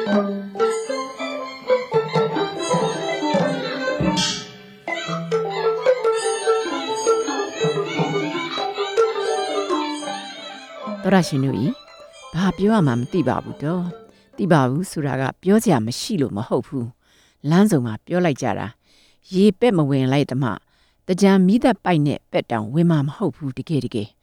တော်ရရှင်တို့ဤဘာပြောရမှမသိပါဘူးတော့သိပါဘူးဆိုတာကပြောစရာမရှိလို့မဟုတ်ဘူးလမ်းစုံမှာပြောလိုက်ကြတာရေပက်မဝင်လိုက်သမှတကြံမိသက်ပိုက်နဲ့ပက်တောင်ဝင်မှာမဟုတ်ဘူးတကယ်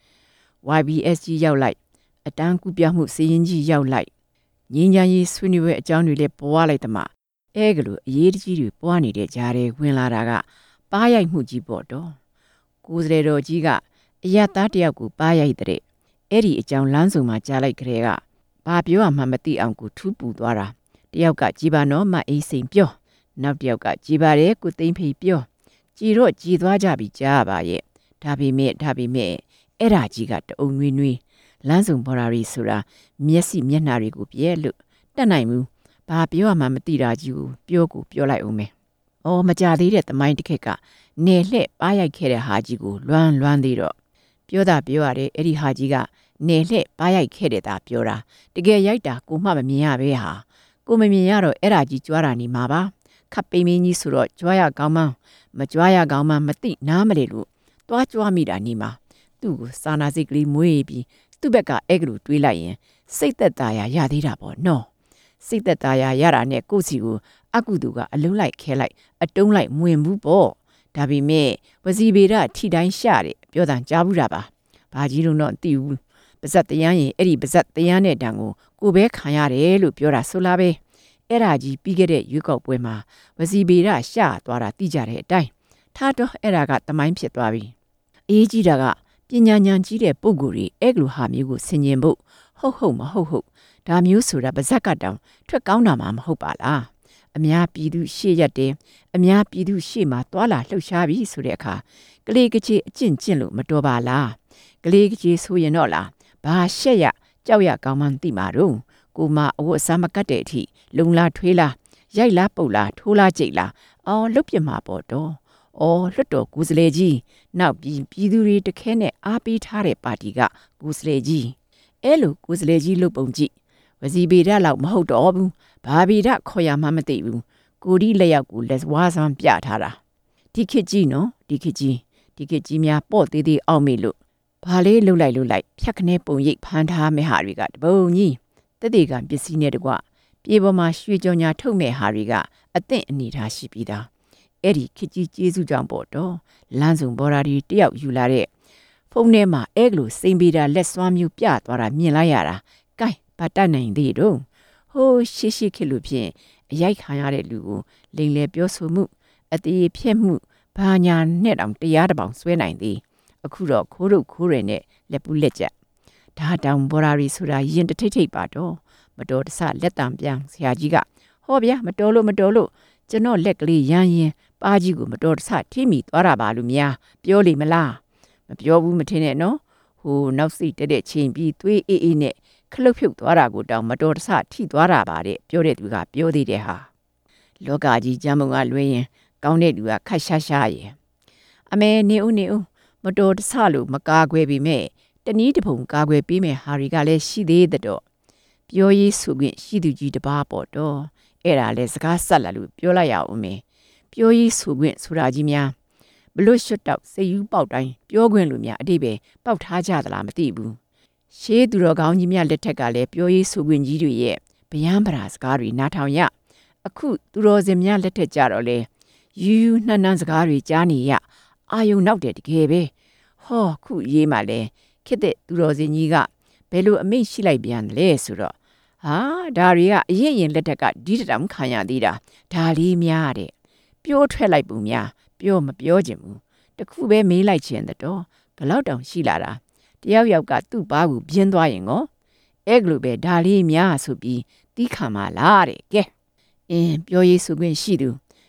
YBS ကြီးရောက်လိုက်အတန်းကူးပြမှုစီရင်ကြီးရောက်လိုက်ငင်းချမ်းရေးဆွေးနွေးပွဲအကြောင်းတွေလည်းပွားလိုက်သမှအဲကလိုအရေးတကြီးတွေပွားနေတဲ့ကြားထဲဝင်လာတာကပါးရိုက်မှုကြီးပေါ့တော့ကိုယ်စလေတော်ကြီးကအရသားတယောက်ကိုပါးရိုက်တဲ့အဲ့ဒီအကြောင်းလမ်းစုံမှာကြားလိုက်ကြတဲ့ကဘာပြောမှမသိအောင်ကိုထူးပူသွားတာတယောက်ကကြည်ပါနော်မအေးစိန်ပြောနောက်တယောက်ကကြည်ပါတယ်ကိုသိမ့်ဖေပြောကြည်တော့ကြည်သွားကြပြီကြားပါရဲ့ဒါပေမဲ့အဲ့ဒါကြီးကတအုံနွေးနွေးလမ်းစုံပေါ်လာရီဆိုတာမျက်စိမျက်နှာတွေကိုပြဲလို့တတ်နိုင်ဘူးဘာပြောမှမသိတာကြီးကိုပြောလိုက်အောင်မယ်အော်မကြသေးတဲ့သမိုင်းတစ်ခက်ကနေလှဲ့ပါရိုက်ခဲ့တဲ့ဟာကြီးကိုလွမ်းသေးတော့ပြောရတယ်အဲ့ဒီဟာကြီးကနေလှဲ့ပါရိုက်ခဲ့တဲ့တာပြောတာတကယ်ရိုက်တာကိုမှမမြင်ရပဲဟာကိုမမြင်ရတော့အဲ့ဒါကြီးကြွားတာနေမှာပါခပ်ပိမင်းကြီးဆိုတော့ကြွားရကောင်းမှမကြွားရကောင်းမှမသိနားမလေလို့တွားကြွားမိတာနေမှာသူ့ကိုစာနာစိတ်ကလေးမွေးပြီးသူ့ဘက်ကအဲ့ကလေးတွေးလိုက်ရင်စိတ်သက်သာရသေးတာပေါ့နော်စိတ်သက်သာရတာနဲ့ကိုယ့်စီကိုအကုသူကအလုံးလိုက်ခဲလိုက်အတုံးလိုက်မဝင်ဘူးပေါ့ဒါပေမဲ့ဝစီဗေဒထိတိုင်းရှာတဲ့ပြောတာကြားဘူးတာပါဘာကြီးလို့တော့သိဘူးပါဇက်တရားရင်အဲ့ဒီပါဇက်တရားနဲ့တန်ကိုပဲခံရတယ်လို့ပြောတာဆိုလားပဲအဲ့ဒါကြီးပြီးခဲ့တဲ့ရွေးကောက်ပွဲမှာဝစီဗေဒရှာသွားတာသိကြတဲ့အတိုင်းထားတော့အဲ့ဒါကသမိုင်းဖြစ်သွားပြီအေးကြီးတာကပညာဉာဏ်ကြီးတဲ့ပုဂ္ဂိုလ်တွေအဲ့လိုဟာမျိုးကိုဆင်ញင်ဖို့ဟုတ်မဟုတ်ဒါမျိုးဆိုတာပါဇက်ကတောင်ထွက်ကောင်းတာမှမဟုတ်ပါလားအများပြည်သူရှေ့ရက်တယ်အများပြည်သူရှေ့မှာတွာလာလှုပ်ရှားပြီးဆိုတဲ့အခါကလေးကကြီးအကျင့်လို့မတော်ပါလားကလေးကကြီးဆိုရင်တော့လားဘာရှက်ရကြောက်ရကောင်းမှန်းသိမှာတော့ကိုမအဝတ်အစားမကတ်တဲ့အထိလုံလားထွေးလားရိုက်လားပုတ်လားထိုးလားကြိတ်လားအော်လွတ်ပြမှာပေါ့တော့အော်လွတ်တော်ကိုယ်စလေကြီးနောက်ပြည်သူတွေတခဲနဲ့အားပေးထားတဲ့ပါတီကကိုယ်စလေကြီးအဲ့လိုကိုယ်စလေကြီးလုတ်ပုံကြည့်ဝစီဗေဒလောက်မဟုတ်တော့ဘူးဘာဗေဒခေါ်ရမှမသိဘူးကိုဒီလက်ရောက်ကိုလက်ဝါးစမ်းပြထားတာဒီခေတ်ကြီးနော်ဒီခေတ်ကြီးများပေါ့သေးသေးအောင်မေလို့ဘာလေးလှုပ်လိုက်ဖြတ်ခနဲပုံရိပ်ဖမ်းထားမဲ့ဟာတွေကတပုံကြီးတက်တေကံပစ္စည်းနဲ့တကွပြေပေါ်မှာရွှေကြော်ညာထုတ်မဲ့ဟာတွေကအသင့်အနေထားရှိပြီးသားအဲ့ဒီခေတ်ကြီးကျေးဇူးကြောင့်ပေါ့တော့လမ်းစုံဘော်ဒါဒီတယောက်ယူလာတဲ့ဖုန်းထဲမှာအဲ့လိုစိန်ပေတာလက်စွမ်းမျိုးပြသွားတာမြင်လိုက်ရတာကဲဘာတတ်နိုင်သေးတော့ဟိုးရှိခေလို့ဖြင့်အရိုက်ခံရတဲ့လူကိုလိန်လေပြောဆိုမှုအသေးဖြက်မှုဘာညာနဲ့တောင်တရားတစ်ပေါင်ဆွဲနိုင်သေးအခုတော့ခိုးရနဲ့လက်ပူးလက်ချက်ဒါတောင်ဘော်ဒါရီဆိုတာရင်တထိတ်ပါတော့မတော်တဆလက်တံပြန်ဆရာကြီးကဟောဗျာမတော်လို့ကျွန်တော်လက်ကလေးရမ်းရင်ပါကြီးကိုမတော်တဆထိမိသွားတာပါလို့များပြောလိမ့်မလားမပြောဘူးမထင်နဲ့နော်ဟိုနောက်စိတ်တဲ့ချိန်ပြီးသွေးအေးနဲ့ခလုတ်ဖြုတ်သွားတာကိုတောင်မတော်တဆထိသွားတာပါတဲ့ပြောတဲ့သူကပြောသေးတယ်ဟာလောကကြီးကျမ်းမုံကလွှဲရင်ကောင်းတဲ့လူကခတ်ရှားရဲ့အမေနေဦးမတော်တဆလို့မကာကွယ်ပေမဲ့တနည်းတစ်ပုံကာကွယ်ပေးမယ်ဟာတွေကလည်းရှိသေးတဲ့တော့ပြောရေးဆိုခွင့်ရှိသူကြီးတစ်ပါးပေါ့တော့အဲ့ဒါလဲစကားဆက်လာလို့ပြောလိုက်ရအောင်မယ်ပြောရေးဆိုခွင့်ဆိုတာကြီးများဘလို့ရွှတ်တောက်စိတ်ယူပေါက်တိုင်းပြောခွင့်လို့များအတိပဲပေါက်ထားကြသလားမသိဘူးရှေးသူတော်ကောင်းကြီးများလက်ထက်ကလည်းပြောရေးဆိုခွင့်ကြီးတွေရဲ့ဗျမ်းပရာစကားတွေနားထောင်ရအခုသူတော်စင်များလက်ထက်ကြတော့လေယူနှမ်းစကားတွေကြားနေရအာယုံနောက်တယ်တကယ်ပဲဟောခုရေးမှလဲခေတ်တဲ့သူတော်စင်ကြီးကဘယ်လိုအမိန့်ရှိလိုက်ပြန်လဲဆိုတော့ဟာဒါတွေကအရင်လက်ထက်ကဒီတောင်ခံရသေးတာဒါလေးများတဲ့ပြောထွက်လိုက်ပုံများပြောမပြောချင်ဘူးတခုပဲမေးလိုက်ခြင်းတော့ဘလောက်တောင်ရှိလာတာတယောက်ကသူ့ဘာကိုပြင်းသွားရင်ကောအဲ့ကလိုပဲဒါလေးများဆိုပြီးတီးခံပါလားတဲ့ကဲပြောရေးဆိုခွင့်ရှိသူ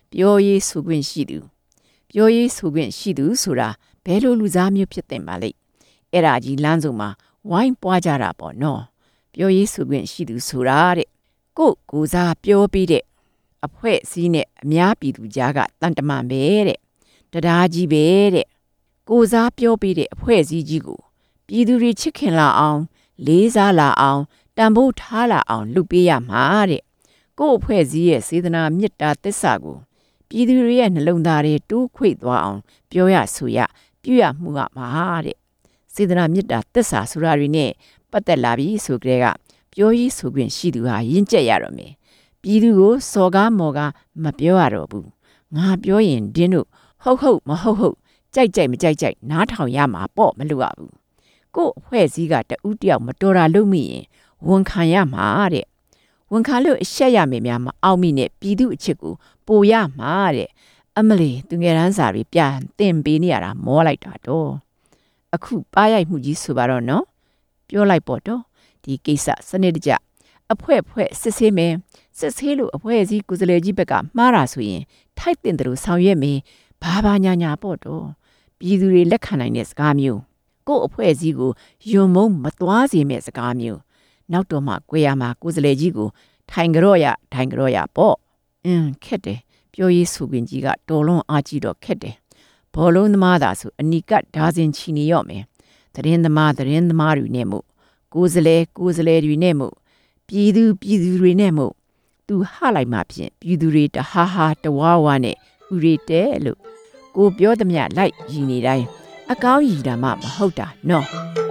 ဆိုတာဘယ်လိုလူစားမျိုးဖြစ်တင်ပါလိမ့်အဲ့ဒါကြီးလမ်းစုံမှာဝိုင်းပွားကြတာပေါ့နော်ပြောရေးဆိုခွင့်ရှိသူဆိုတာတဲ့ကိုစားပြောပြီးတဲ့အဖွဲ့အစည်းနဲ့အများပြည်သူကြားကတန်တမန်ပဲတဲ့တရားကြီးပဲတဲ့ကိုစားပြောပြီးတဲ့အဖွဲ့အစည်းကြီးကိုပြည်သူတွေချစ်ခင်လာအောင်လေးစားလာအောင်တန်ဖိုးထားလာအောင်လုပ်ပေးရမှာတဲ့ကို့အဖွဲ့အစည်းရဲ့စေတနာမေတ္တာသစ္စာကိုပြည်သူတွေရဲ့နှလုံးသားတွေတိုးခွေသွားအောင်ပြောရဆိုရပြုရမှုကမှာတဲ့စေတနာမေတ္တာသစ္စာဆိုတာတွေနဲ့ပတ်သက်လာပြီးဆိုကြတဲ့ကပြောရေးဆိုခွင့်ရှိသူဟာရင့်ကျက်ရတော့မယ်ပြည်သူကိုစော်ကားမော်ကားမပြောရတော့ဘူးငါပြောရင်ဒင်းတို့ဟုတ်မဟုတ်ကြိုက်မကြိုက်နားထောင်ရမှာပေါ့မလို့ရဘူးကို့အဖွဲ့အစည်းကတဦးတယောက်မတော်တာလုပ်မိရင်ဝန်ခံရမှာတဲ့ဝန်ခံလို့အရှက်ရမယ်များမအောင်မိနဲ့ပြည်သူအချစ်ကိုပိုရမှာတဲ့အမလီသူငယ်တန်းစာတွေပြန်တင်ပေးနေရတာမောလိုက်တာတော့အခုပါရိုက်မှုကြီးဆိုပါတော့နော်ပြောလိုက်ပေါ့တော့ဒီကိစ္စစနစ်တကျအဖွဲ့စစ်ဆေးမယ်စစ်ဆေးလို့အဖွဲ့အစည်းကိုယ်စားလှယ်ကြီးဘက်ကမှားတာဆိုရင်ထိုက်တင်တယ်လို့ဆောင်ရွက်မယ်ဘာညာပေါ့တော့ပြည်သူတွေလက်ခံနိုင်တဲ့စကားမျိုးကို့အဖွဲ့အစည်းကိုယွံမုံမသွားစေမဲ့စကားမျိုးနောက်တော့မှကိုရမှာကိုယ်စားလှယ်ကြီးကိုထိုင်ကြော့ရပေါ့ခက်တယ်ပြောရေးဆိုခွင့်ကြီးကတော်လွန်အားကြီးတော့ခက်တယ်ဘောလုံးသမားသာဆိုအနီကဒါဇင်ချီနေရော့မယ်သတင်းသမားတွေနဲ့မို့ကိုယ်စားလှယ်တွေနဲ့မို့ပြည်သူတွေနဲ့မို့သူဟလိုက်မှဖြင့်ပြည်သူတွေတဟာတဝါနဲ့ဥရီတဲလို့ကိုပြောသမျှလိုက်ရည်နေတိုင်းအကောင်းရည်တာမှမဟုတ်တာနော်